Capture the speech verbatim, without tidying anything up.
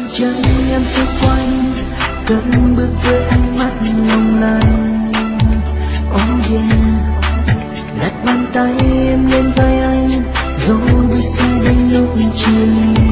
chân em xoay quanh, cất bước với ánh mắt long lanh. Oh yeah, đặt bàn tay em lên vai anh, rồi bước xe đến lúc chiều.